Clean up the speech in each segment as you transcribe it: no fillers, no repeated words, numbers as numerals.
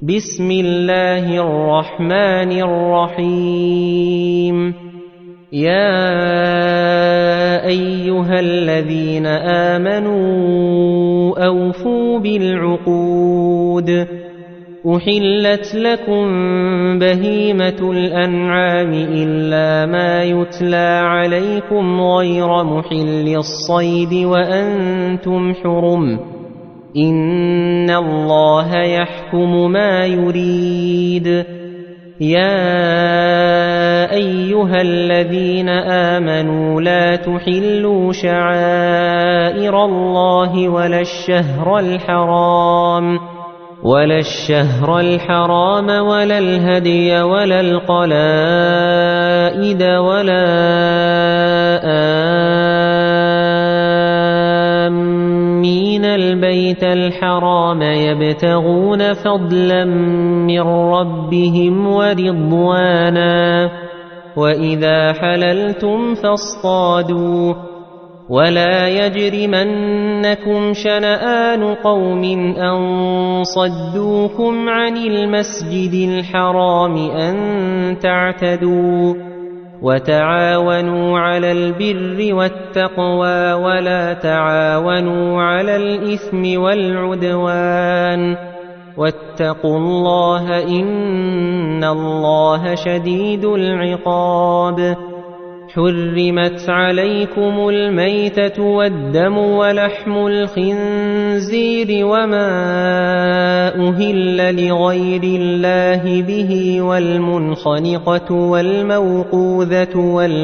بسم الله الرحمن الرحيم يا أيها الذين آمنوا أوفوا بالعقود أحلت لكم بهيمة الأنعام إلا ما يتلى عليكم غير محل الصيد وأنتم حرم إن الله يحكم ما يريد يا أيها الذين آمنوا لا تحلوا شعائر الله ولا الشهر الحرام ولا الهدي ولا القلائد ولا آمين البيت الحرام يبتغون فضلا من ربهم ورضوانا وإذا حللتم فاصطادوا ولا يجرمنكم شنآن قوم أن صدوكم عن المسجد الحرام أن تعتدوا وتعاونوا على البر والتقوى ولا تعاونوا على الإثم والعدوان واتقوا الله إن الله شديد العقاب حرمت عليكم الميتة والدم ولحم الخنزير وما أهل لغير الله به والمنخنقة والموقوذة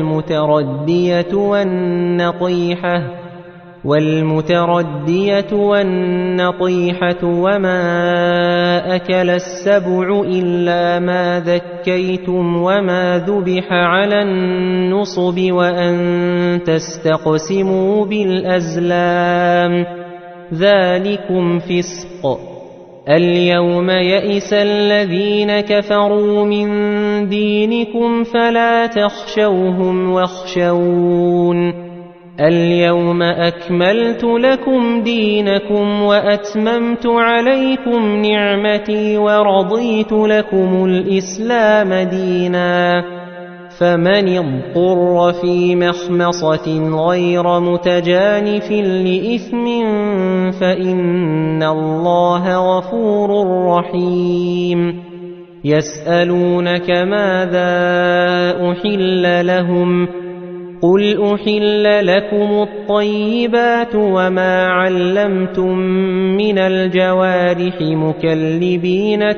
والمتردية والنطيحة وما أكل السبع إلا ما ذكيتم وما ذبح على النصب وأن تستقسموا بالأزلام ذلكم فسق اليوم يئس الذين كفروا من دينكم فلا تخشوهم واخشون اليوم أكملت لكم دينكم وأتممت عليكم نعمتي ورضيت لكم الإسلام دينا فمن اضطر في مخمصة غير متجانف لإثم فإن الله غفور رحيم يسألونك ماذا أحل لهم قل أحل لكم الطيبات وما علمتم من الجوارح مكلبين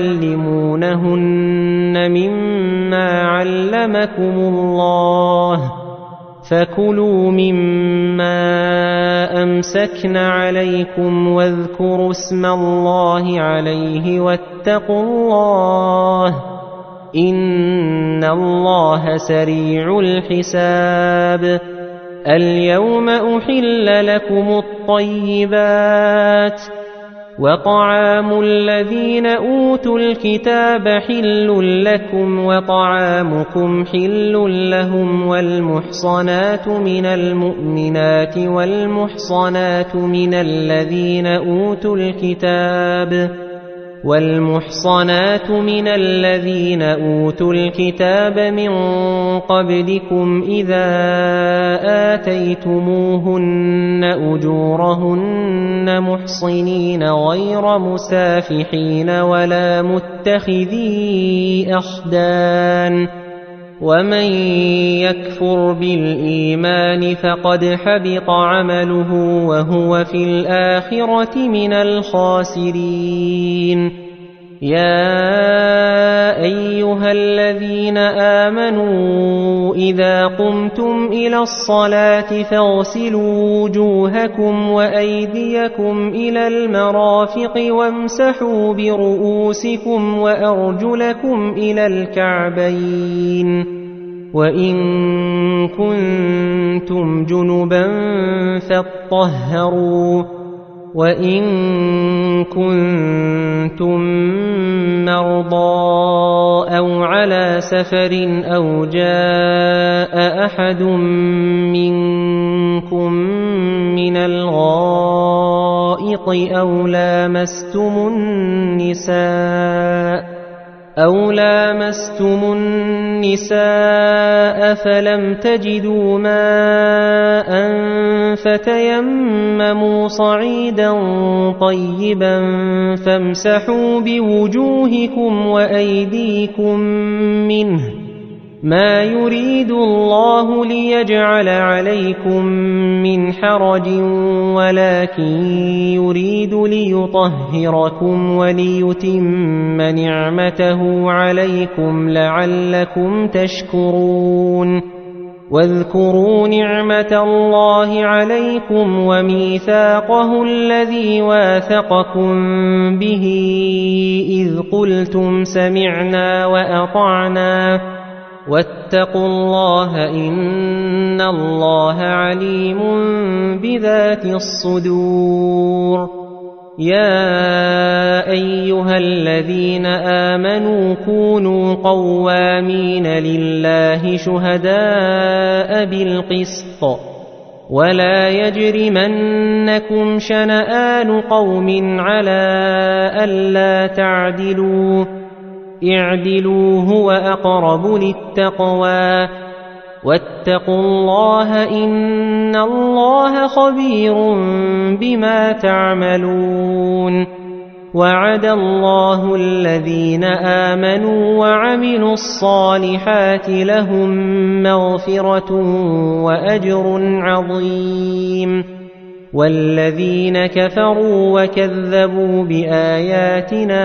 تعلمونهن مما علمكم الله فكلوا مما أمسكن عليكم واذكروا اسم الله عليه واتقوا الله إن الله سريع الحساب اليوم أحل لكم الطيبات وطعام الذين أوتوا الكتاب حل لكم وطعامكم حل لهم والمحصنات من المؤمنات والمحصنات من الذين أوتوا الكتاب من قبلكم إذا آتيتموهن أجورهن محصنين غير مسافحين ولا متخذي أخدان ومن يكفر بالإيمان فقد حبط عمله وهو في الآخرة من الخاسرين يا أيها الذين آمنوا إذا قمتم إلى الصلاة فاغسلوا وجوهكم وأيديكم إلى المرافق وامسحوا برؤوسكم وأرجلكم إلى الكعبين وإن كنتم جنبا فاطهروا وإن كنتم مرضى أو على سفر أو جاء أحد منكم من الغائط الغائط أو لامستم النساء فلم تجدوا ماء فتيمموا صعيدا طيبا فامسحوا بوجوهكم وأيديكم منه ما يريد الله ليجعل عليكم من حرج ولكن يريد ليطهركم وليتم نعمته عليكم لعلكم تشكرون واذكروا نعمة الله عليكم وميثاقه الذي واثقكم به إذ قلتم سمعنا وأطعنا واتقوا الله إن الله عليم بذات الصدور يا أيها الذين آمنوا كونوا قوامين لله شهداء بالقسط ولا يجرمنكم شنآن قوم على ألا تعدلوا اعدلوا هو أقرب للتقوى واتقوا الله إن الله خبير بما تعملون وعد الله الذين آمنوا وعملوا الصالحات لهم مغفرة وأجر عظيم والذين كفروا وكذبوا بآياتنا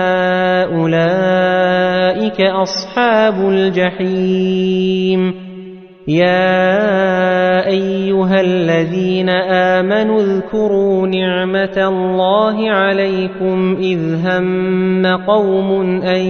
أولئك أصحاب الجحيم يا أيها الذين آمنوا اذكروا نعمة الله عليكم إذ هم قوم أن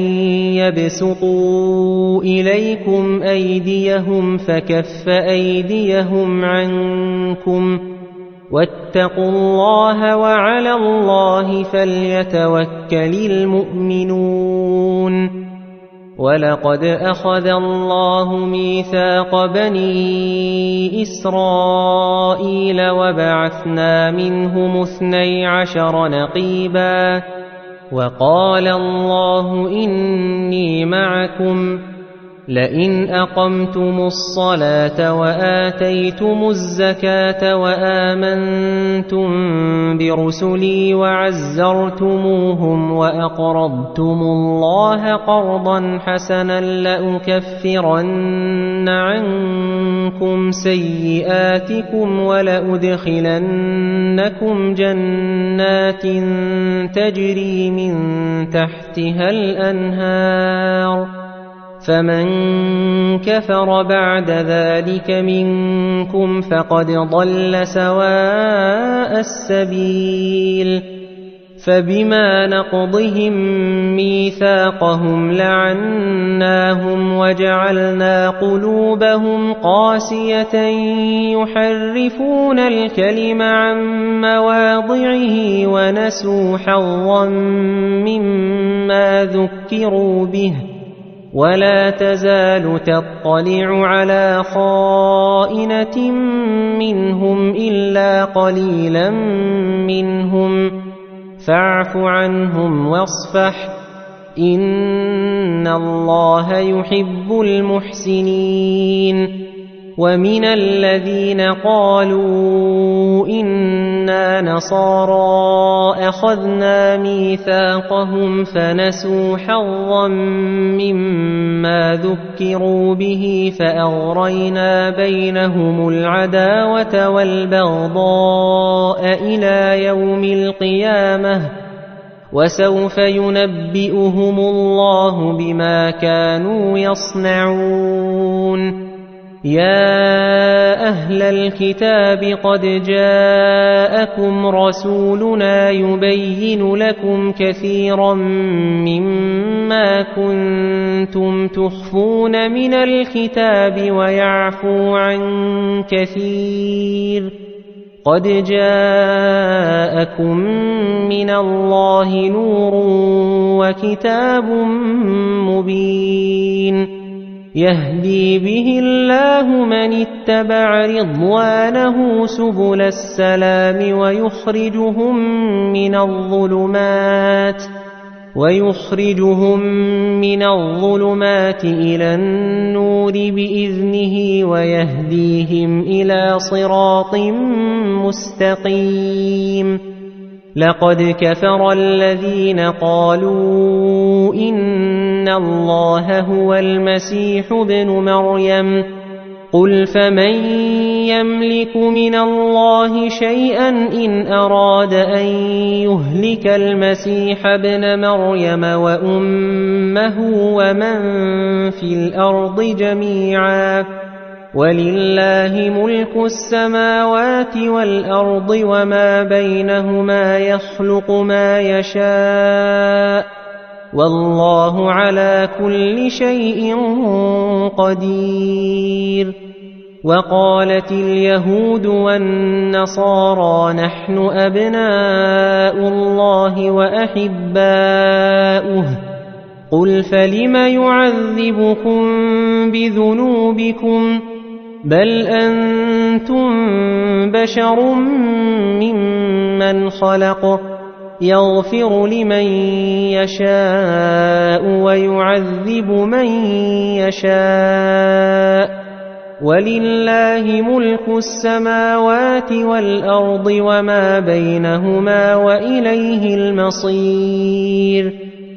يبسطوا إليكم أيديهم فكف أيديهم عنكم واتقوا الله وعلى الله فليتوكل المؤمنون ولقد أخذ الله ميثاق بني إسرائيل وبعثنا منهم 12 نقيبا وقال الله إني معكم لئن أقمتم الصلاة وآتيتم الزكاة وآمنتم برسلي وعزرتموهم وأقرضتم الله قرضا حسنا لأكفرن عنكم سيئاتكم ولأدخلنكم جنات تجري من تحتها الأنهار فمن كفر بعد ذلك منكم فقد ضل سواء السبيل فبما نقضهم ميثاقهم لعناهم وجعلنا قلوبهم قاسية يحرفون الكلم عن مواضعه ونسوا حظا مما ذكروا به ولا تزال تطلع على خائنة منهم إلا قليلا منهم فاعف عنهم واصفح إن الله يحب المحسنين ومن الذين قالوا إنا نصارى أخذنا ميثاقهم فنسوا حظا مما ذكروا به فأغرينا بينهم العداوة والبغضاء إلى يوم القيامة وسوف ينبئهم الله بما كانوا يصنعون يا أهل الكتاب قد جاءكم رسولنا يبين لكم كثيرا مما كنتم تخفون من الكتاب ويعفو عن كثير قد جاءكم من الله نور وكتاب مبين يهدي به الله من اتبع رضوانه سبل السلام ويخرجهم من الظلمات إلى النور بإذنه ويهديهم إلى صراط مستقيم. لقد كفر الذين قالوا إن الله هو المسيح ابن مريم قل فمن يملك من الله شيئا إن أراد أن يهلك المسيح ابن مريم وأمه ومن في الأرض جميعا ولله ملك السماوات والأرض وما بينهما يخلق ما يشاء والله على كل شيء قدير. وقالت اليهود والنصارى نحن أبناء الله وأحباؤه قل فلم يعذبكم بذنوبكم بل أنتم بشر ممن خلق يغفر لمن يشاء ويعذب من يشاء ولله ملك السماوات والأرض وما بينهما وإليه المصير.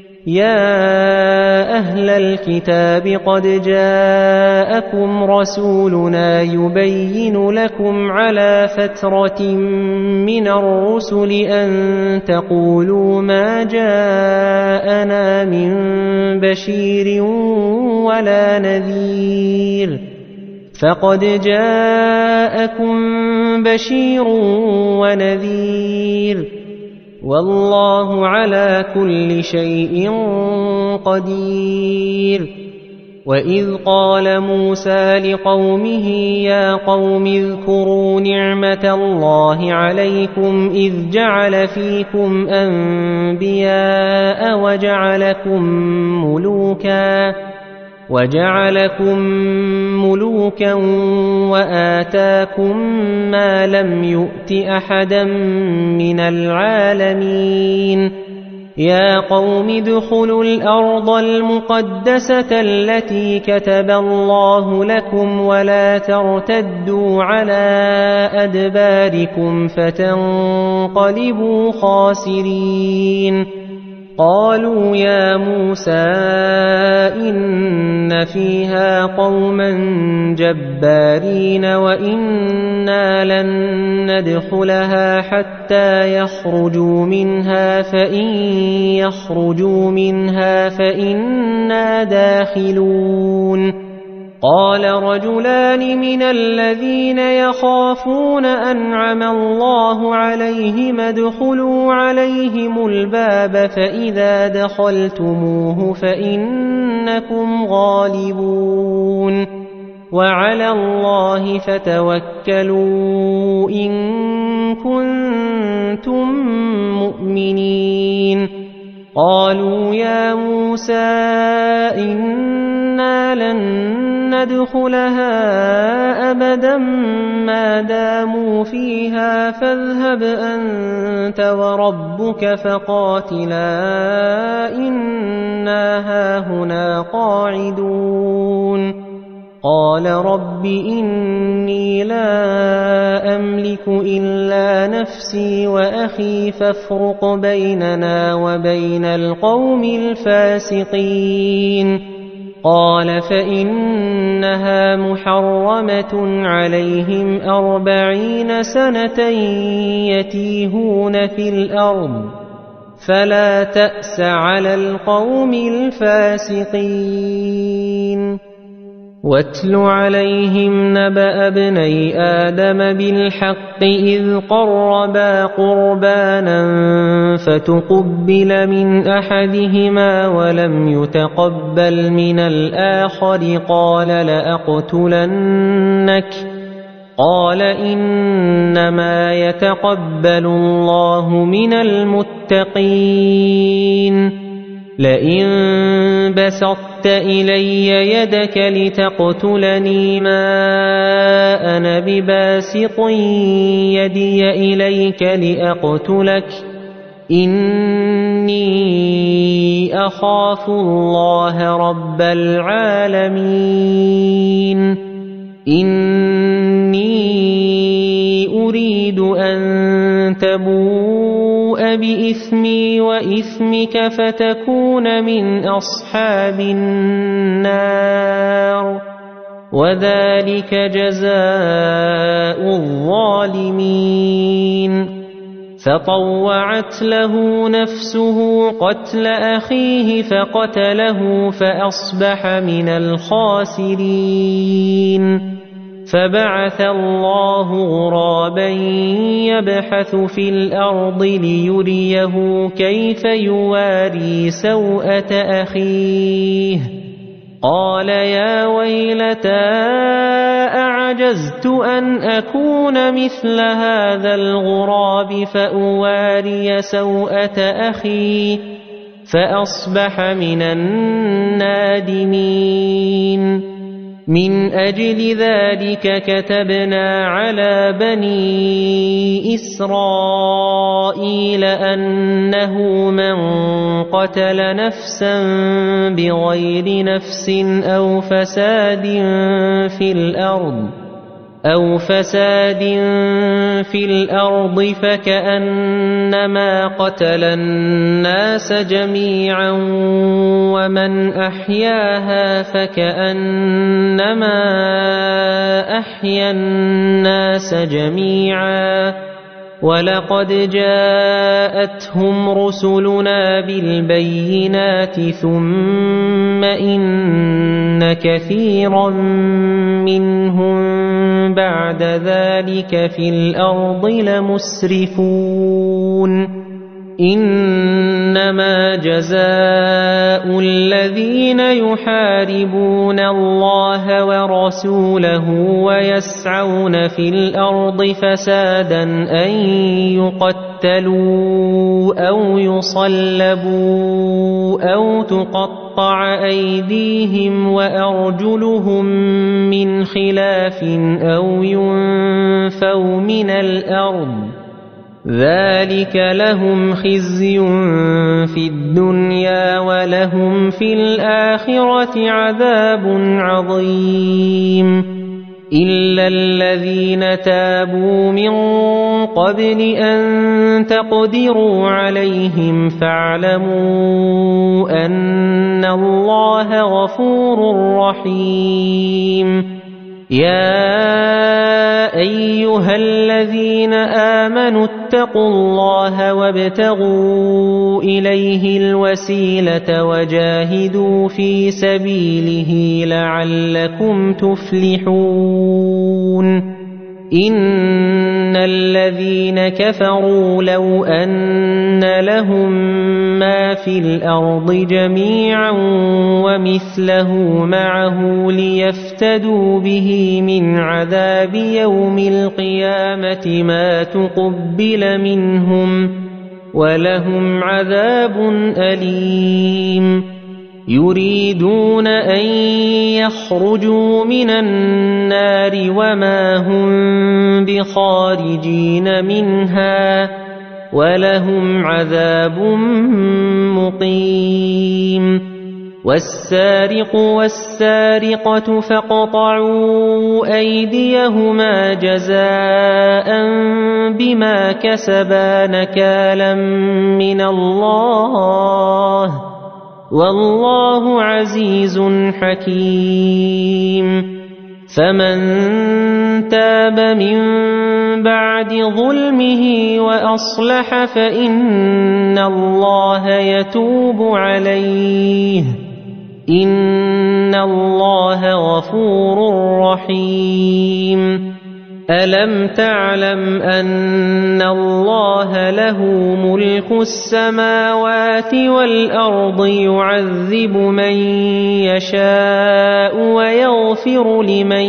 يا أهل الكتاب قد جاءكم رسولنا يبين لكم على فترة من الرسل أن تقولوا ما جاءنا من بشير ولا نذير فقد جاءكم بشير ونذير والله على كل شيء قدير. وإذ قال موسى لقومه يا قوم اذكروا نعمة الله عليكم إذ جعل فيكم أنبياء وجعلكم ملوكا وآتاكم ما لم يؤت أحدا من العالمين. يا قوم ادخلوا الأرض المقدسة التي كتب الله لكم ولا ترتدوا على أدباركم فتنقلبوا خاسرين. قالوا يا موسى إن فيها قوما جبارين وإنا لن ندخلها حتى يخرجوا منها فإن يخرجوا منها فإنا داخلون. قال رجلان من الذين يخافون أنعم الله عليهم ادخلوا عليهم الباب فإذا دخلتموه فإنكم غالبون وعلى الله فتوكلوا إن كنتم مؤمنين. قالوا يا موسى إنا لن ندخلها أبدا ما داموا فيها فاذهب أنت وربك فقاتلا إنا هاهنا قاعدون. قال رب إني لا أملك إلا نفسي وأخي فافرق بيننا وبين القوم الفاسقين. قال فإنها محرمة عليهم 40 سنة يتيهون في الأرض فلا تأس على القوم الفاسقين. واتل عليهم نبأ ابني آدم بالحق إذ قربا قربانا فتقبل من أحدهما ولم يتقبل من الآخر قال لأقتلنك قال إنما يتقبل الله من المتقين. لئن بسطت إلي يدك لتقتلني ما أنا بباسط يدي إليك لأقتلك إني أخاف الله رب العالمين إني أريد أن تبوء بإثمي وإثمك فتكون من أصحاب النار وذلك جزاء الظالمين فطوعت له نفسه قتل أخيه فقتله فأصبح من الخاسرين فبعث الله غرابا يبحث في الأرض ليريه كيف يواري سوءة أخيه قال يا ويلتى أعجزت أن أكون مثل هذا الغراب فأواري سوءة أخي فأصبح من النادمين من أجل ذلك كتبنا على بني إسرائيل أنه من قتل نفسا بغير نفس أو فساد في الأرض فكأنما قتل الناس جميعا ومن أحياها فكأنما أحيا الناس جميعا ولقد جاءتهم رسلنا بالبينات ثم إن كثيرا منهم بعد ذلك في الأرض لمسرفون إنما جزاء الذين يحاربون الله ورسوله ويسعون في الأرض فسادا أن يقتلوا أو يصلبوا أو تقطع أيديهم وأرجلهم من خلاف أو ينفوا من الأرض ذلك لهم خزي في الدنيا ولهم في الآخرة عذاب عظيم إلا الذين تابوا من قبل أن تقدروا عليهم فاعلموا أن الله غفور رحيم يا أيها الذين آمنوا اتقوا الله وابتغوا إليه الوسيلة وجاهدوا في سبيله لعلكم تفلحون إن الذين كفروا لو أن لهم ما في الأرض جميعا ومثله معه ليفتدوا به من عذاب يوم القيامة ما تقبل منهم ولهم عذاب أليم يريدون أن يخرجوا من النار وما هم بخارجين منها ولهم عذاب مقيم والسارق والسارقة فاقطعوا أيديهما جزاء بما كسبا نكالا من الله والله عزيز حكيم فمن تاب من بعد ظلمه وأصلح فإن الله يتوب عليه إن الله غفور رحيم ألم تعلم أن الله له ملك السماوات والأرض يعذب من يشاء ويغفر لمن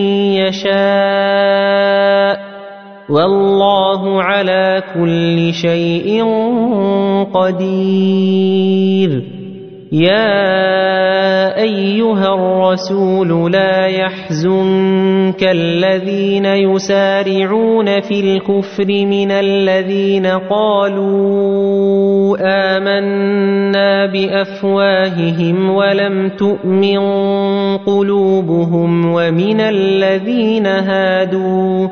يشاء والله على كل شيء قدير يا أيها الرسول لا يحزنك الذين يسارعون في الكفر من الذين قالوا آمنا بأفواههم ولم تؤمن قلوبهم ومن الذين هادوا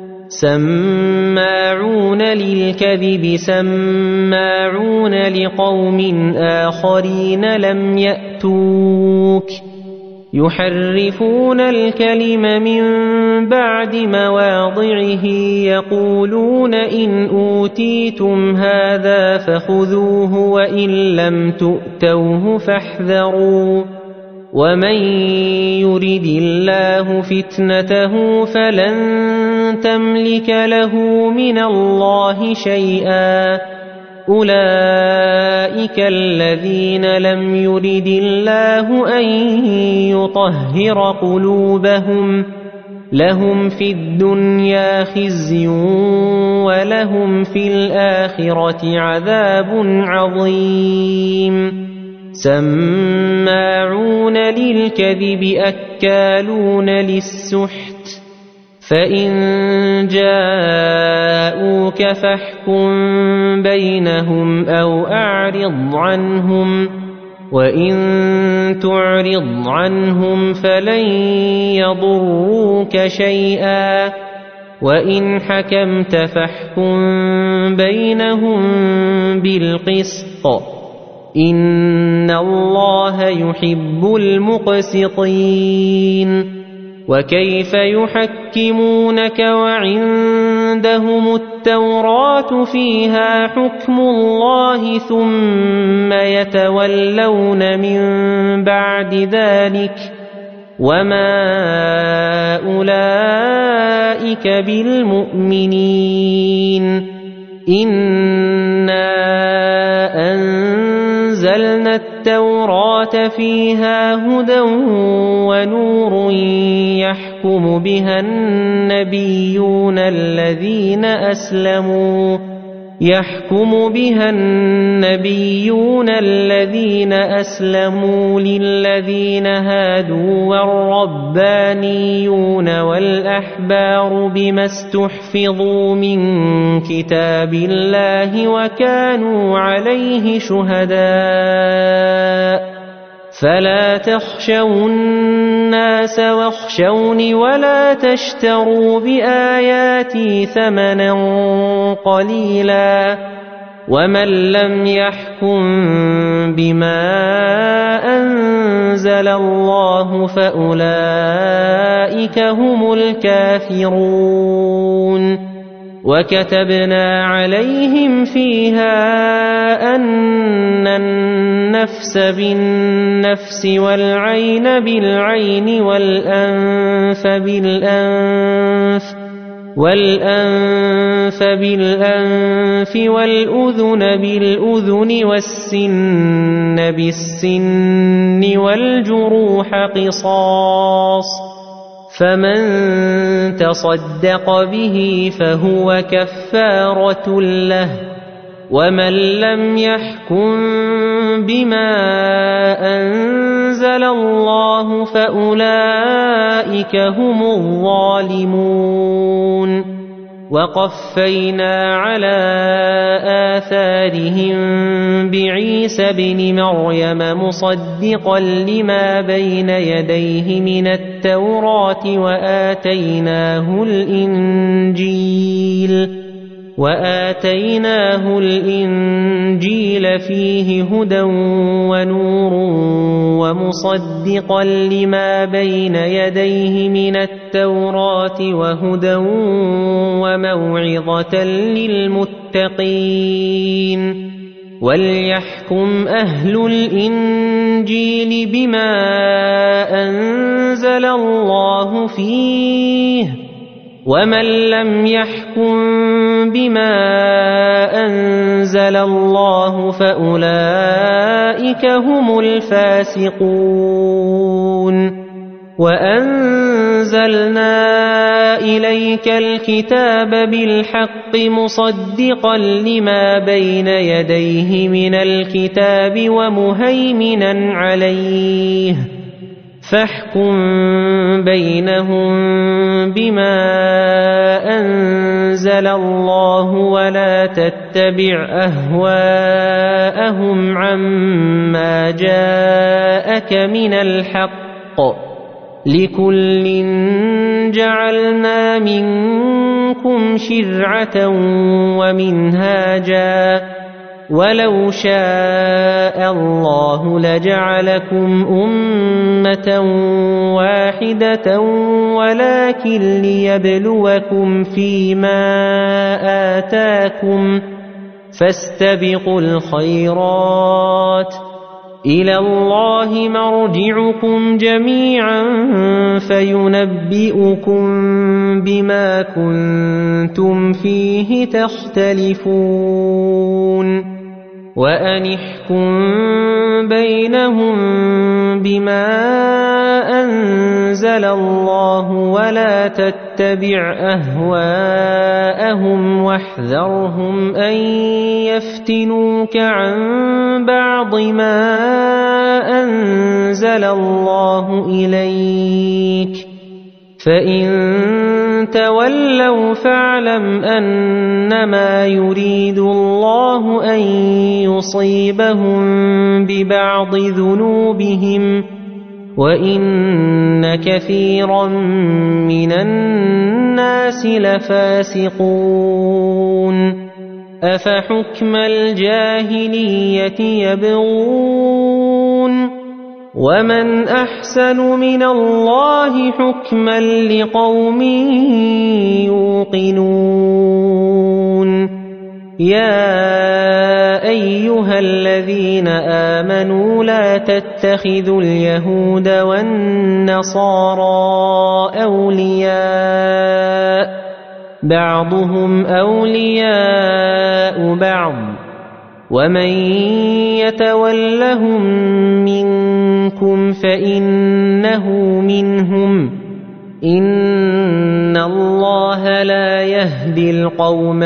سماعون للكذب سماعون لقوم آخرين لم يأتوك يحرفون الكلم من بعد مواضعه يقولون إن أوتيتم هذا فخذوه وإن لم تؤتوه فاحذروا ومن يرد الله فتنته فلن تملك له من الله شيئا أولئك الذين لم يرد الله أن يطهر قلوبهم لهم في الدنيا خزي ولهم في الآخرة عذاب عظيم سماعون للكذب أكالون للسحت فإن جاءوك فاحكم بينهم أو أعرض عنهم وإن تعرض عنهم فلن يضروك شيئا وإن حكمت فاحكم بينهم بالقسط إن الله يحب المقسطين وكيف يحكمونك وعندهم التوراة فيها حكم الله ثم يتولون من بعد ذلك وما أولئك بالمؤمنين إنا أنزلنا التوراة فيها هدى ونور يحكم بها النبيون الذين أسلموا للذين هادوا والربانيون والأحبار بما استحفظوا من كتاب الله وكانوا عليه شهداء فلا تخشوا الناس واخشوني ولا تشتروا بآياتي ثمنا قليلا ومن لم يحكم بما أنزل الله فأولئك هم الكافرون وكتبنا عليهم فيها أن النفس بالنفس والعين بالعين والأنف بالأنف والأذن بالأذن والسن بالسن والجروح قصاص فمن تصدق به فهو كفارة له ومن لم يحكم بما أنزل الله فأولئك هم الظالمون وقفينا على آثارهم بعيسى بن مريم مصدقا لما بين يديه من التوراة وآتيناه الإنجيل فيه هدى ونور ومصدقا لما بين يديه من التوراة وهدى وموعظة للمتقين وليحكم أهل الإنجيل بما أنزل الله فيه ومن لم يحكم بما أنزل الله فأولئك هم الفاسقون وأنزلنا إليك الكتاب بالحق مصدقا لما بين يديه من الكتاب ومهيمنا عليه فاحكم بينهم بما أنزل الله ولا تتبع أهواءهم عما جاءك من الحق لكل جعلنا منكم شرعة ومنهاجا ولو شاء الله لجعلكم أمة واحدة ولكن ليبلوكم فيما آتاكم فاستبقوا الخيرات إلى الله مرجعكم جميعا فينبئكم بما كنتم فيه تختلفون وأنحكم بينهم بما أنزل الله ولا تتبع أهواءهم واحذرهم أن يفتنوك عن بعض ما أنزل الله إليك فإن تولوا فاعلم أنما يريد الله أن يصيبهم ببعض ذنوبهم وإن كثيرا من الناس لفاسقون أفحكم الجاهلية يبغون ومن أحسن من الله حكما لقوم يوقنون يا أيها الذين آمنوا لا تتخذوا اليهود والنصارى أولياء بعضهم أولياء بعض ومن يتولهم منكم فإنه منهم إن الله لا يهدي القوم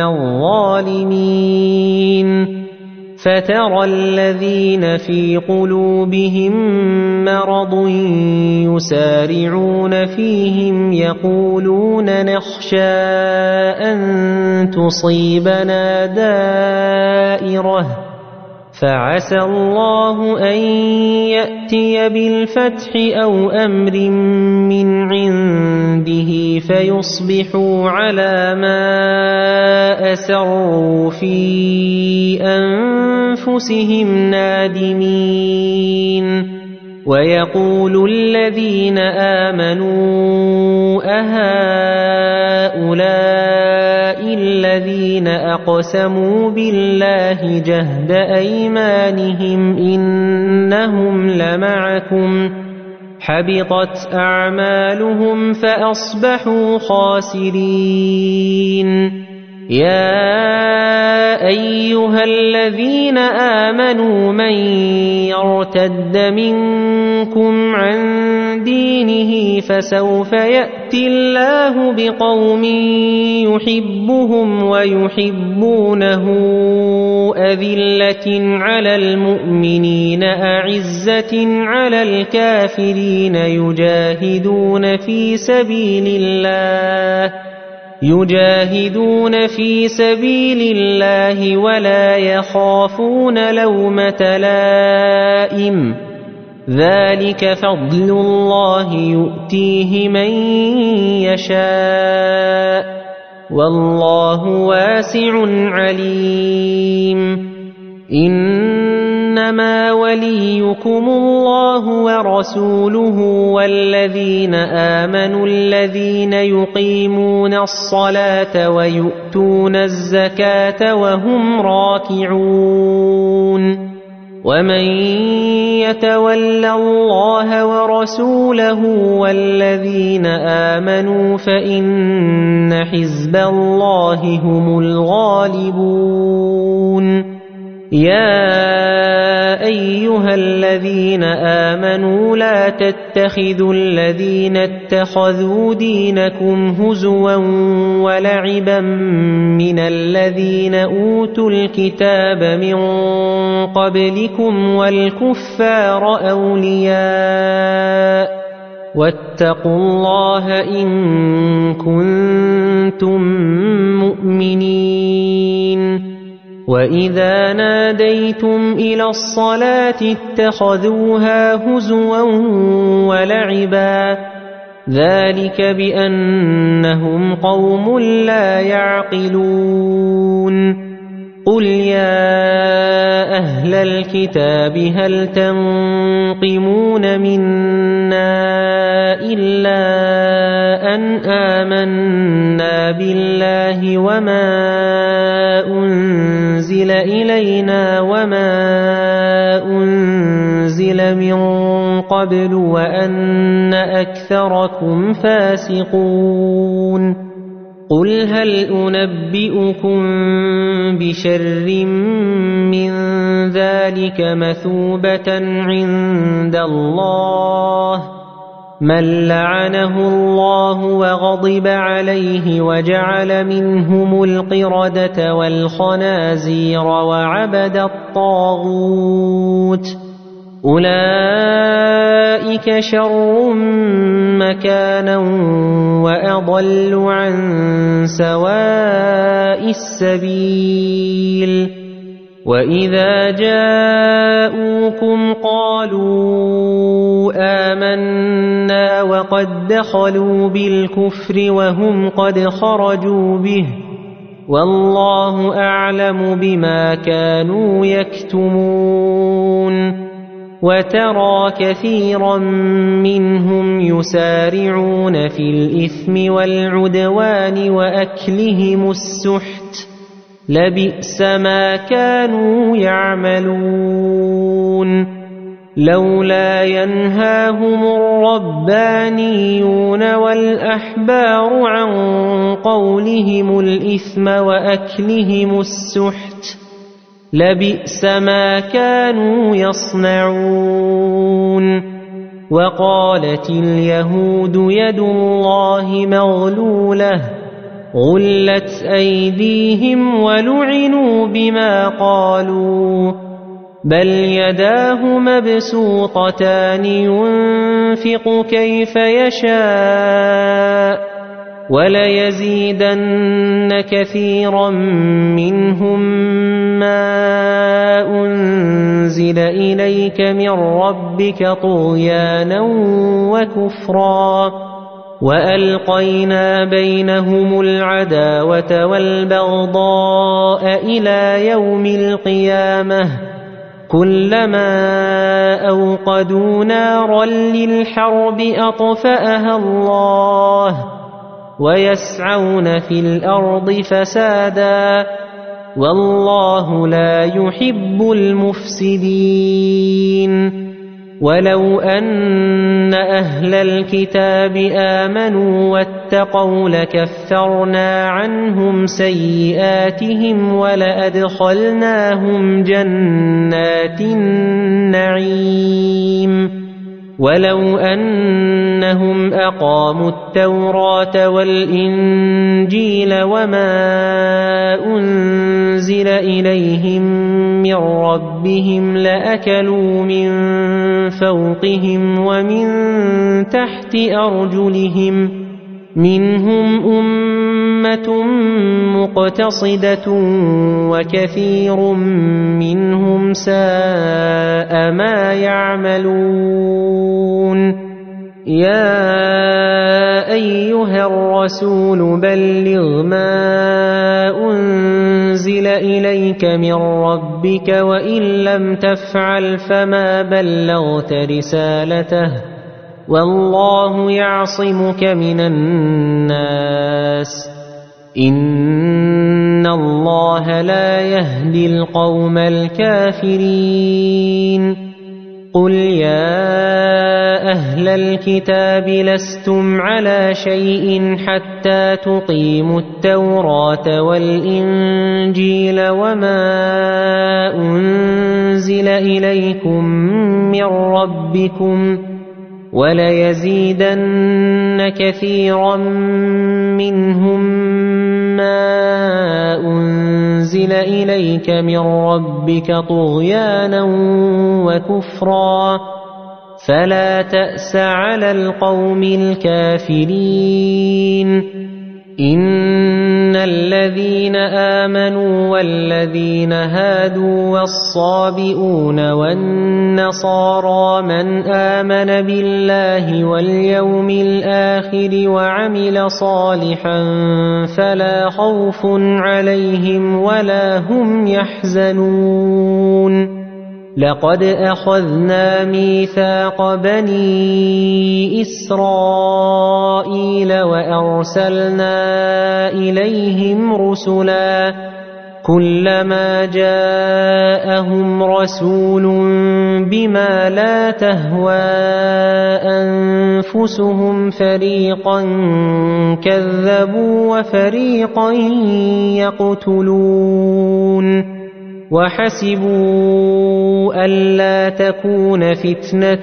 الظالمين فترى الذين في قلوبهم مرض يسارعون فيهم يقولون نخشى أن تصيبنا دائرة فعسى الله أن يأتي بالفتح أو أمر من عنده فيصبحوا على ما أسروا في أنفسهم نادمين ويقول الذين آمنوا أهؤلاء الذين أقسموا بالله جهد أيمانهم إنهم لمعكم حبطت أعمالهم فأصبحوا خاسرين يا أيها الذين آمنوا من يرتد منكم عن دينه فسوف يأتي الله بقوم يحبهم ويحبونه أذلة على المؤمنين أعزة على الكافرين يجاهدون في سبيل الله ولا يخافون لومة لائم ذلك فضل الله يؤتيه من يشاء والله واسع عليم إنما وليكم الله ورسوله والذين آمنوا الذين يقيمون الصلاة ويؤتون الزكاة وهم راكعون ومن يتول الله ورسوله والذين آمنوا فإن حزب الله هم الغالبون يا أيها الذين آمنوا لا تتخذوا الذين اتخذوا دينكم هزوا ولعبا من الذين أوتوا الكتاب من قبلكم والكفار أولياء واتقوا الله إن كنتم مؤمنين وإذا ناديتم إلى الصلاة اتخذوها هزوا ولعبا ذلك بأنهم قوم لا يعقلون قل يا أهل الكتاب هل تنقمون منا إلا أن آمنا بالله وما أنزل إلينا وما أنزل من قبل وأن أكثركم فاسقون قل هل أنبئكم بشر من ذلك مثوبة عند الله من لعنه الله وغضب عليه وجعل منهم القردة والخنازير وعبد الطاغوت أولئك شر مكانا وأضل عن سواء السبيل وإذا جاءوكم قالوا آمنا وقد دخلوا بالكفر وهم قد خرجوا به والله أعلم بما كانوا يكتمون وترى كثيرا منهم يسارعون في الإثم والعدوان وأكلهم السحت لبئس ما كانوا يعملون لولا ينهاهم الربانيون والأحبار عن قولهم الإثم وأكلهم السحت لبئس ما كانوا يصنعون وقالت اليهود يد الله مغلولة غلت أيديهم ولعنوا بما قالوا بل يداه مبسوطتان ينفق كيف يشاء وليزيدن كثيرا منهم ما أنزل إليك من ربك طغيانا وكفرا وألقينا بينهم العداوة والبغضاء إلى يوم القيامة كلما أوقدوا نارا للحرب أطفأها الله ويسعون في الأرض فسادا والله لا يحب المفسدين ولو أن أهل الكتاب آمنوا واتقوا لكفرنا عنهم سيئاتهم ولأدخلناهم جنات النعيم ولو أنهم أقاموا التوراة والإنجيل وما أنزل إليهم من ربهم لأكلوا من فوقهم ومن تحت أرجلهم منهم أمة مقتصدة وكثير منهم ساء ما يعملون يا أيها الرسول بلغ ما أنزل إليك من ربك وإن لم تفعل فما بلغت رسالته والله يعصمك من الناس إن الله لا يهدي القوم الكافرين قل يا أهل الكتاب لستم على شيء حتى تقيموا التوراة والإنجيل وما أنزل إليكم من ربكم وليزيدن كثيرا منهم ما أنزل إليك من ربك طغيانا وكفرا فلا تأس على القوم الكافرين إن الذين آمنوا والذين هادوا والصابئون والنصارى من آمن بالله واليوم الآخر وعمل صالحا فلا خوف عليهم ولا هم يحزنون لقد أخذنا ميثاق بني إسرائيل وأرسلنا إليهم رسلا كلما جاءهم رسول بما لا تهوى أنفسهم فريقا كذبوا وفريقا يقتلون وحسبوا ألا تكون فتنة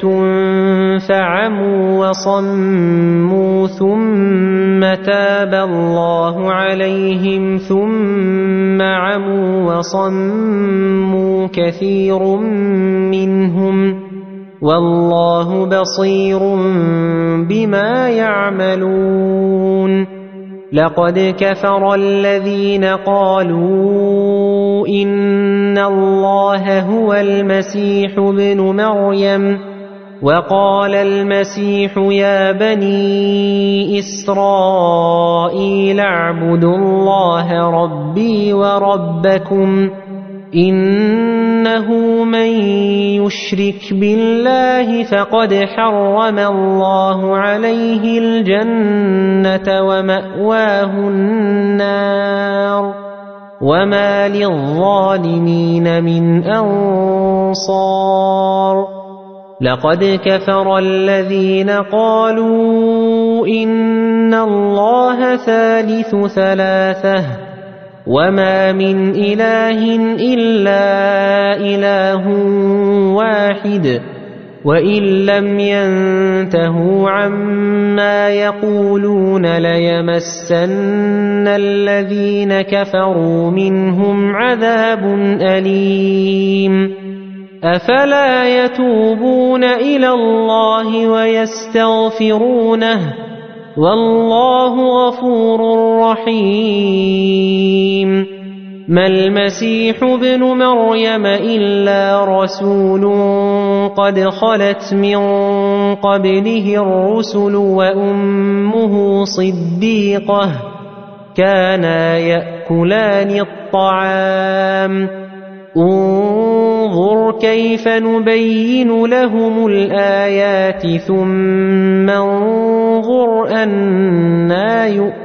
فعموا وصموا ثم تاب الله عليهم ثم عموا وصموا كثير منهم والله بصير بما يعملون لقد كفر الذين قالوا إن الله هو المسيح ابن مريم وقال المسيح يا بني إسرائيل اعبدوا الله ربي وربكم إنه من يشرك بالله فقد حرم الله عليه الجنة ومأواه النار وما للظالمين من أنصار لقد كفر الذين قالوا إن الله ثالث ثلاثة وما من إله إلا إله واحد وإن لم ينتهوا عما يقولون ليمسن الذين كفروا منهم عذاب أليم أفلا يتوبون إلى الله ويستغفرونه والله غفور رحيم ما المسيح ابن مريم إلا رسول قد خلت من قبله الرسل وأمه صديقة كانا يأكلان الطعام انظر كيف نبين لهم الآيات ثم انظر أنى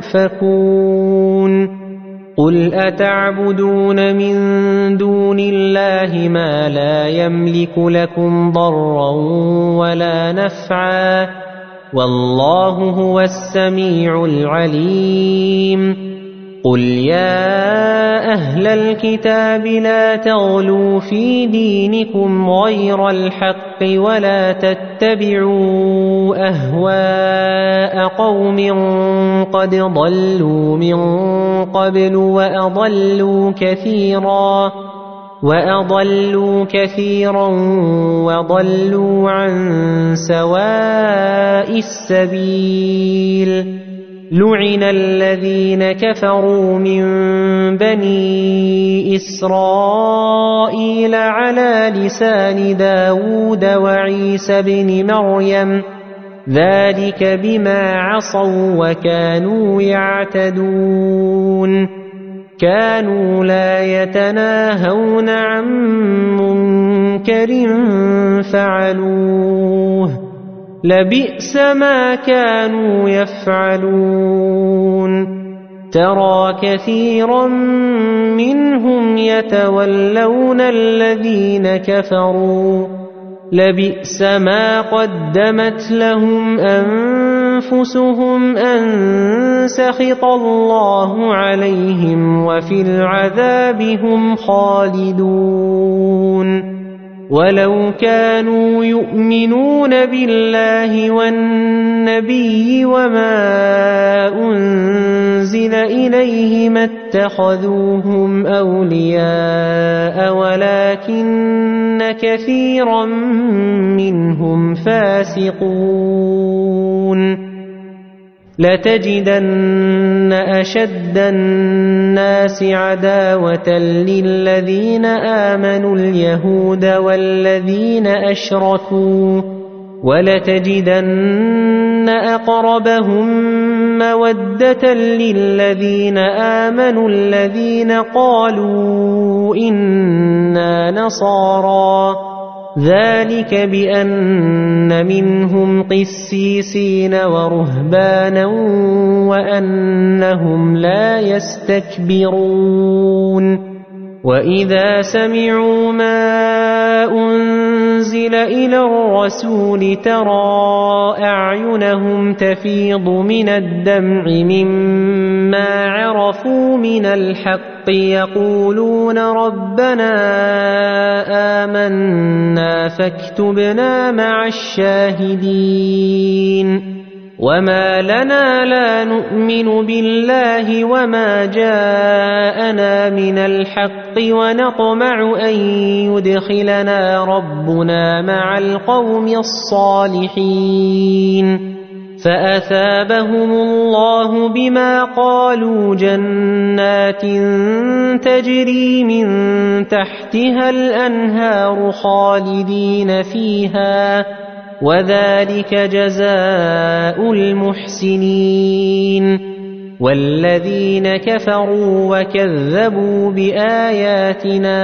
يؤفكون قل أتعبدون من دون الله ما لا يملك لكم ضرا ولا نفعا والله هو السميع العليم قل يا أهل الكتاب لا تغلوا في دينكم غير الحق ولا تتبعوا أهواء قوم قد ضلوا من قبل وأضلوا كثيرا وضلوا عن سواء السبيل لعن الذين كفروا من بني إسرائيل على لسان داود وعيسى بن مريم ذلك بما عصوا وكانوا يعتدون كانوا لا يتناهون عن منكر فعلوه لبئس ما كانوا يفعلون ترى كثيرا منهم يتولون الذين كفروا لبئس ما قدمت لهم أنفسهم أن سخط الله عليهم وفي العذاب هم خالدون ولو كانوا يؤمنون بالله والنبي وما أنزل إليه ما اتخذوهم أولياء ولكن كثيرا منهم فاسقون لتجدن أشد الناس عداوة للذين آمنوا اليهود والذين أشركوا ولتجدن أقربهم مودة للذين آمنوا الذين قالوا إنا نصارى ذلك بأن منهم قسيسين ورهبانا وأنهم لا يستكبرون وإذا سمعوا ما أنزل إلى الرسول ترى أعينهم تفيض من الدمع مما عرفوا من الحق يقولون ربنا آمنا فاكتبنا مع الشاهدين وما لنا لا نؤمن بالله وما جاءنا من الحق ونطمع أن يدخلنا ربنا مع القوم الصالحين فأثابهم الله بما قالوا جنات تجري من تحتها الأنهار خالدين فيها وذلك جزاء المحسنين والذين كفروا وكذبوا بآياتنا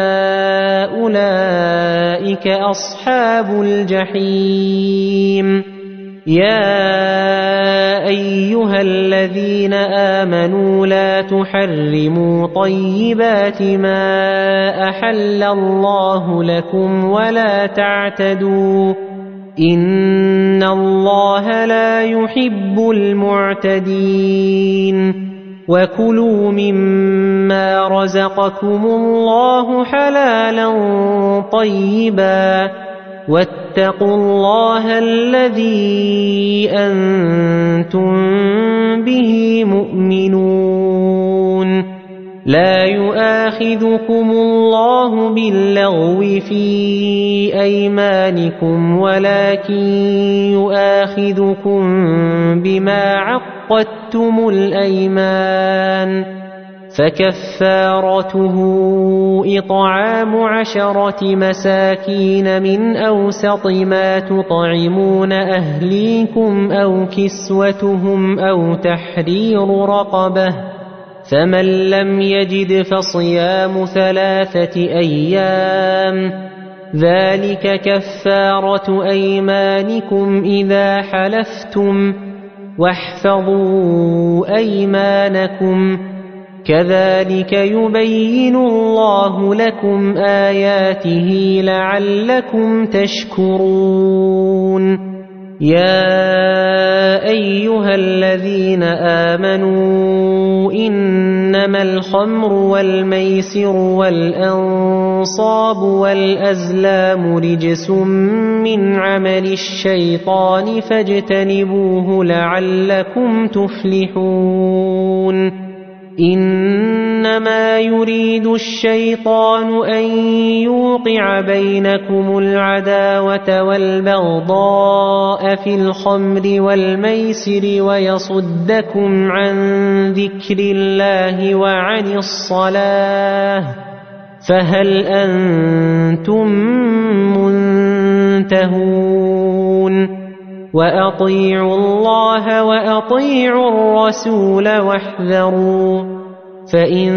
أولئك أصحاب الجحيم يا أيها الذين آمنوا لا تحرموا طيبات ما أحل الله لكم ولا تعتدوا إن الله لا يحب المعتدين وكلوا مما رزقكم الله حلالا طيبا واتقوا الله الذي أنتم به مؤمنون لا يؤاخذكم الله باللغو في أيمانكم ولكن يؤاخذكم بما عقدتم الأيمان فكفارته إطعام 10 مساكين من أوسط ما تطعمون أهليكم أو كسوتهم أو تحرير رقبة فمن لم يجد فصيام 3 أيام ذلك كفارة أيمانكم إذا حلفتم واحفظوا أيمانكم كذلك يبين الله لكم آياته لعلكم تشكرون يا أيها الذين آمنوا إنما الخمر والميسر والأنصاب والأزلام رجس من عمل الشيطان فاجتنبوه لعلكم تفلحون إنما يريد الشيطان أن يوقع بينكم العداوة والبغضاء في الخمر والميسر ويصدكم عن ذكر الله وعن الصلاة فهل أنتم منتهون وأطيعوا الله وأطيعوا الرسول واحذروا فإن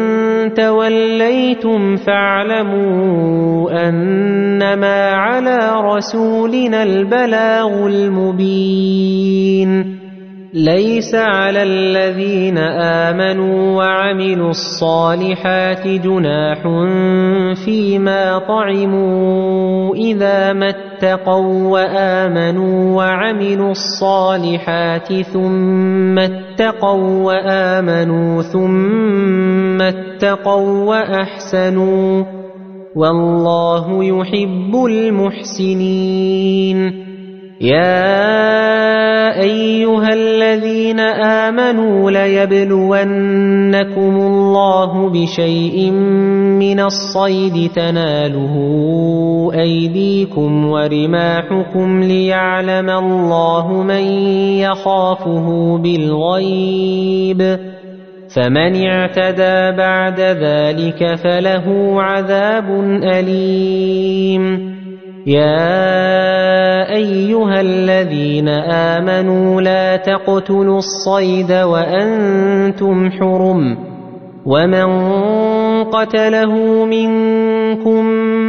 توليتم فاعلموا أنما على رسولنا البلاغ المبين ليس على الذين آمنوا وعملوا الصالحات جناح فيما طعموا إذا ما اتقوا وآمنوا وعملوا الصالحات ثم اتقوا وآمنوا ثم اتقوا وأحسنوا والله يحب المحسنين. يا أيها الذين آمنوا ليبلونكم الله بشيء من الصيد تناله أيديكم ورماحكم ليعلم الله من يخافه بالغيب فمن اعتدى بعد ذلك فله عذاب أليم. يا أيها الذين آمنوا لا تقتلوا الصيد وأنتم حرم ومن قتله منكم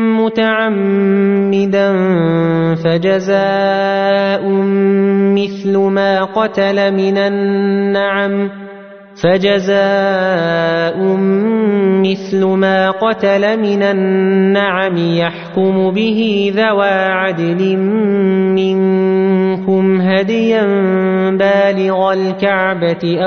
متعمدا فجزاء مثل ما قتل من النعم يحكم به ذوى عدل منكم هديا بالغ الكعبة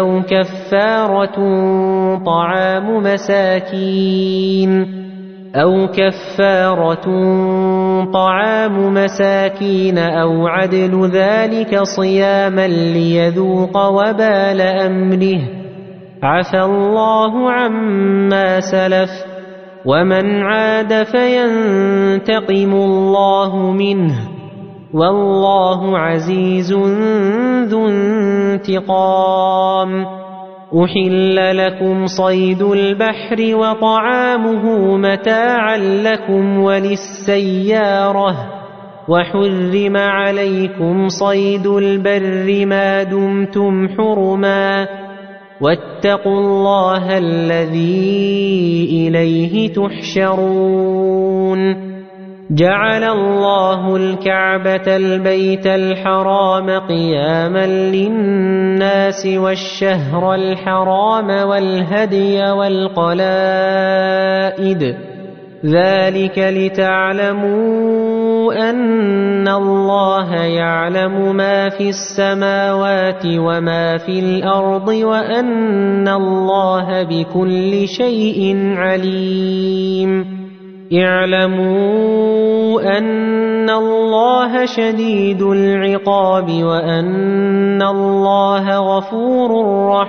أو كفارة طعام مساكين أو عدل ذلك صياما ليذوق وبال أمره عفى الله عما سلف ومن عاد فينتقم الله منه والله عزيز ذو انتقام. أحل لكم صيد البحر وطعامه متاعا لكم وللسيارة وحرم عليكم صيد البر ما دمتم حرما واتقوا الله الذي إليه تحشرون. جعل الله الكعبة البيت الحرام قياما للناس والشهر الحرام والهدي والقلائد ذلك لتعلموا أن الله يعلم ما في السماوات وما في الأرض وأن الله بكل شيء عليم. اعلموا أن الله شديد العقاب وأن الله غفور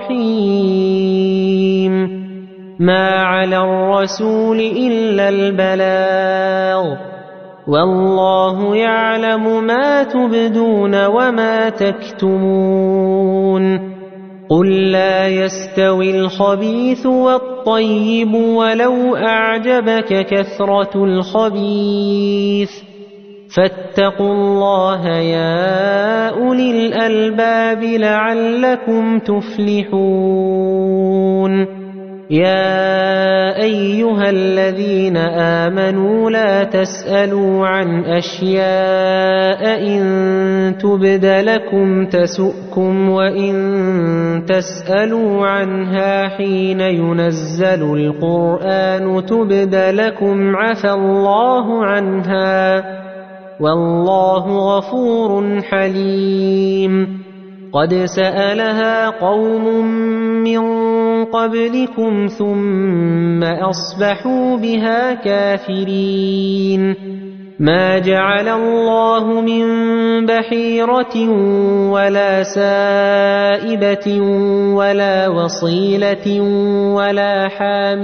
رحيم. ما على الرسول إلا البلاغ والله يعلم ما تبدون وما تكتمون. قل لا يستوي الخبيث والطيب ولو أعجبك كثرة الخبيث فاتقوا الله يا أولي الألباب لعلكم تفلحون. يا أيها الذين آمنوا لا تسألوا عن أشياء إن تبد لكم تسؤكم وإن تسألوا عنها حين ينزل القرآن تبد لكم عفى الله عنها والله غفور حليم. قد سألها قوم من قبلكم ثم أصبحوا بها كافرين. ما جعل الله من بحيرة ولا سائبة ولا وصيلة ولا حام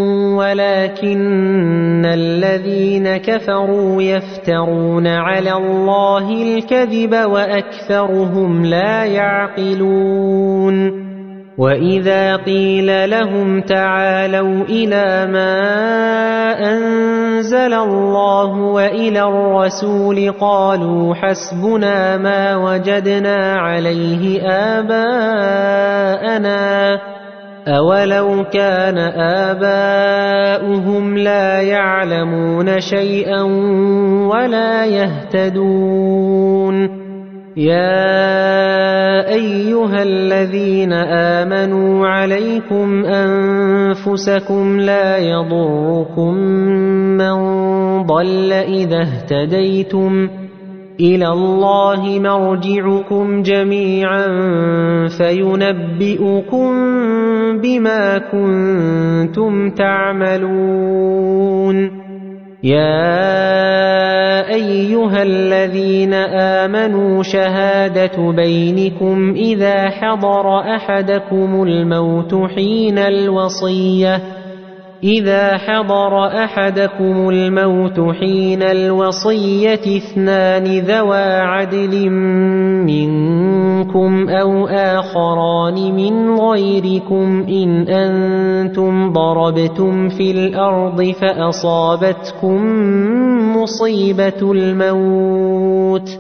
ولكن الذين كفروا يفترون على الله الكذب وأكثرهم لا يعقلون. وإذا قيل لهم تعالوا إلى ما أنزل الله وإلى الرسول قالوا حسبنا ما وجدنا عليه آباءنا أولو كان آباؤهم لا يعلمون شيئا ولا يهتدون. يا أيها الذين آمنوا عليكم أنفسكم لا يضركم من ضل إذا اهتديتم إلى الله مرجعكم جميعا فينبئكم بما كنتم تعملون يا أيها الذين آمنوا شهادة بينكم إذا حضر أحدكم الموت حين الوصية اثنان ذوى عدل منكم أو آخران من غيركم إن أنتم ضربتم في الأرض فأصابتكم مصيبة الموت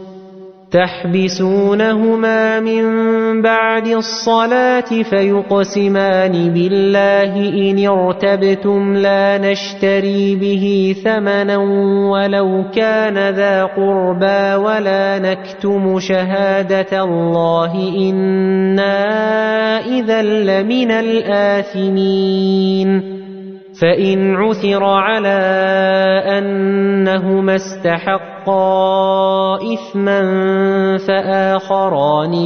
تحبسونهما من بعد الصلاة فيقسمان بالله إن ارتبتم لا نشتري به ثمنا ولو كان ذا قربى ولا نكتم شهادة الله إنا إذا لمن الآثمين فإن عثر على أنهما استحقا إثما فآخران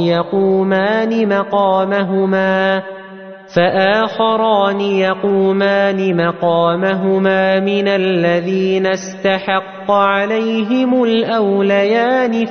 يقومان مقامهما من الذين استحق عليهم الأوليان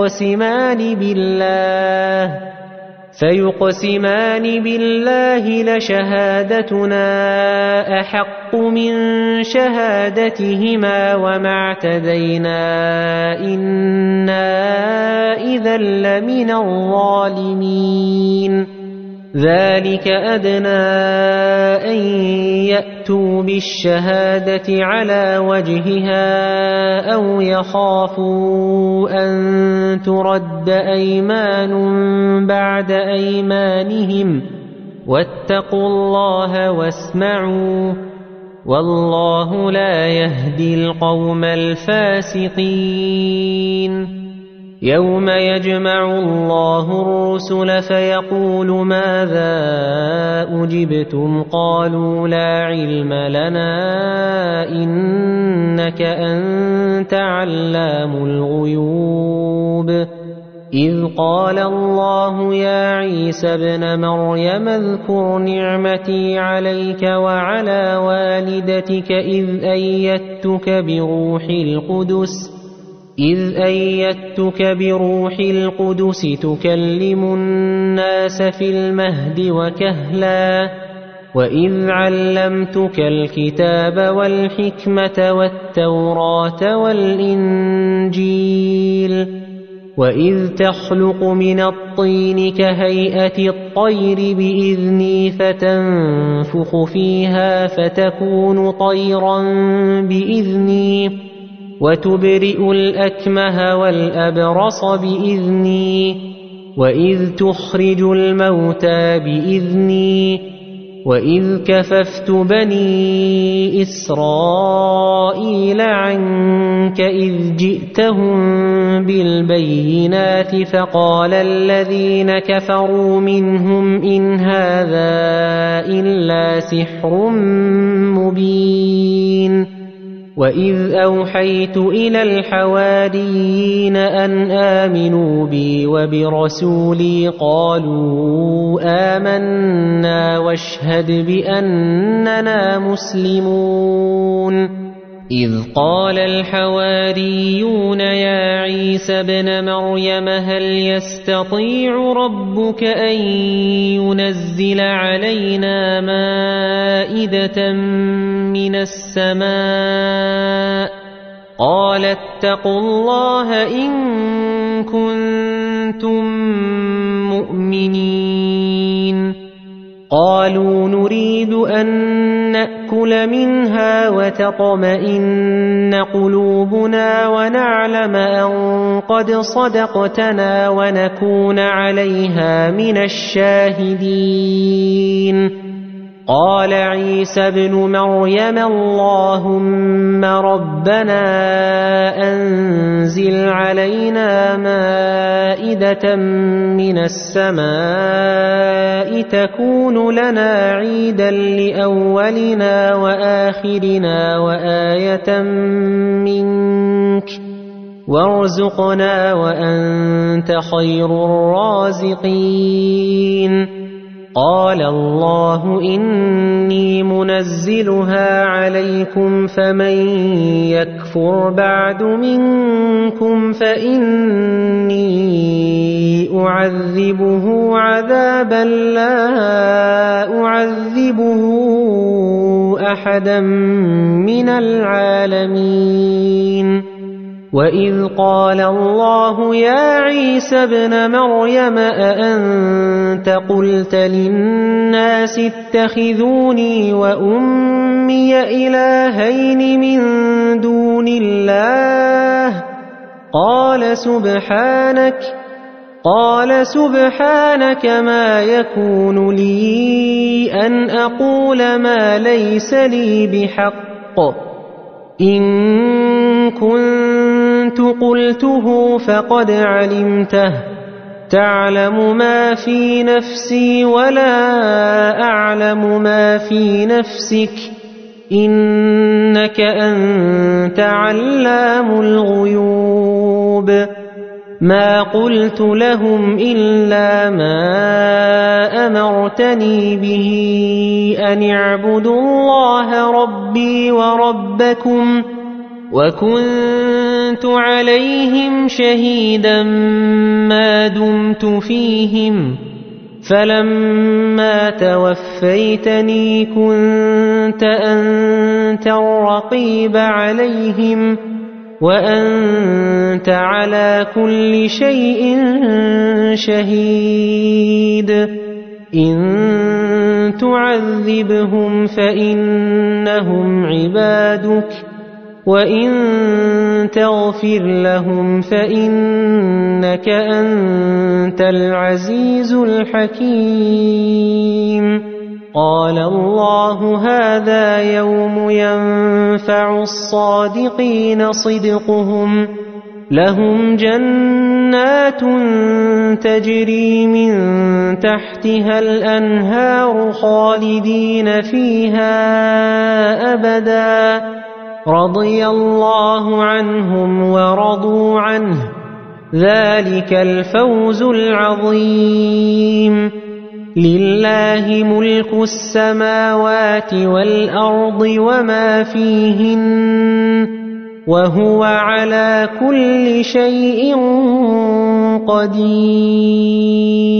فيقسمان بالله لشهادتنا أحق من شهادتهما وما اعتدينا إنا إذا لمن الظالمين ذلك أدنى أن يأتوا بالشهادة على وجهها أو يخافوا أن ترد أيمان بعد أيمانهم واتقوا الله واسمعوا والله لا يهدي القوم الفاسقين يوم يجمع الله الرسل فيقول ماذا أجبتم قالوا لا علم لنا إنك أنت علام الغيوب إذ قال الله يا عيسى ابن مريم اذكر نعمتي عليك وعلى والدتك إذ أيدتك بروح القدس تكلم الناس في المهد وكهلا وإذ علمتك الكتاب والحكمة والتوراة والإنجيل وإذ تخلق من الطين كهيئة الطير بإذني فتنفخ فيها فتكون طيرا بإذني وتبرئ الأكمه والأبرص بإذني وإذ تخرج الموتى بإذني وإذ كففت بني إسرائيل عنك إذ جئتهم بالبينات فقال الذين كفروا منهم إن هذا إلا سحر مبين وإذ أوحيت إلى الحواريين أن آمنوا بي وبرسولي قالوا آمنا واشهد بأننا مسلمون إذ قال الحواريون يا عيسى ابن مريم هل يستطيع ربك أن ينزل علينا مائدة من السماء قال اتقوا الله إن كنتم مؤمنين قالوا نريد أن نأكل منها وتطمئن قلوبنا ونعلم أن قد صدقتنا ونكون عليها من الشاهدين قال عيسى ابن مريم اللهم ربنا أنزل علينا مائدة من السماء تكون لنا عيدا لأولنا وآخرنا وآية منك وارزقنا وأنت خير الرازقين. قال الله إني منزلها عليكم فمن يكفر بعد منكم فإني أعذبه عذابا لا أعذبه أحدا من العالمين. وإذ قال الله يا عيسى ابن مريم أأنت قلت للناس اتخذوني وأمي إلهين من دون الله قال سبحانك ما يكون لي أن أقول ما ليس لي بحق إن كنت قلته فقد علمته تعلم ما في نفسي ولا أعلم ما في نفسك إنك أنت علام الغيوب. ما قلت لهم إلا ما أمرتني به أن اعبدوا الله ربي وربكم وكنت عليهم شهيدا ما دمت فيهم فلما توفيتني كنت أنت الرقيب عليهم وأنت على كل شيء شهيد. إن تعذبهم فإنهم عبادك وإن تغفر لهم فإنك أنت العزيز الحكيم. قال الله هذا يوم ينفع الصادقين صدقهم لهم جنات تجري من تحتها الأنهار خالدين فيها أبدا رضي الله عنهم ورضوا عنه ذلك الفوز العظيم. لله ملك السماوات والأرض وما فيهن وهو على كل شيء قدير.